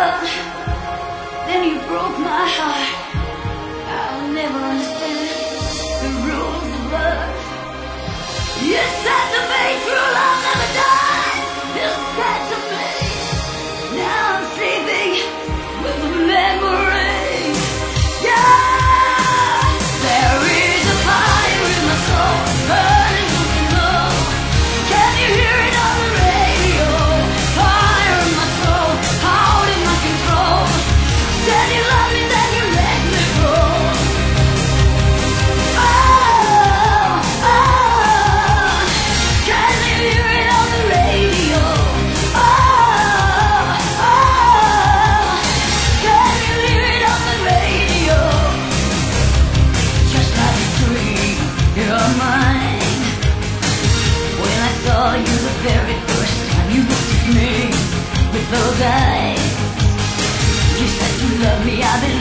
Then you broke my heart. I'll never understand the rules of love. You said to me, true love never dies. You said to me, now I'm sleeping with a memory. Yeah, there is a fire in my soul, burning something low. Can you hear it on the radio? Fire in my soul, out of my control. Said you love me, then you let me go. Oh, oh, can you hear it on the radio? Oh, oh, can you hear it on the radio? Just like a dream, you're mine. When I saw you the very first time, you looked at me with those eyes. You said you love me, I believe.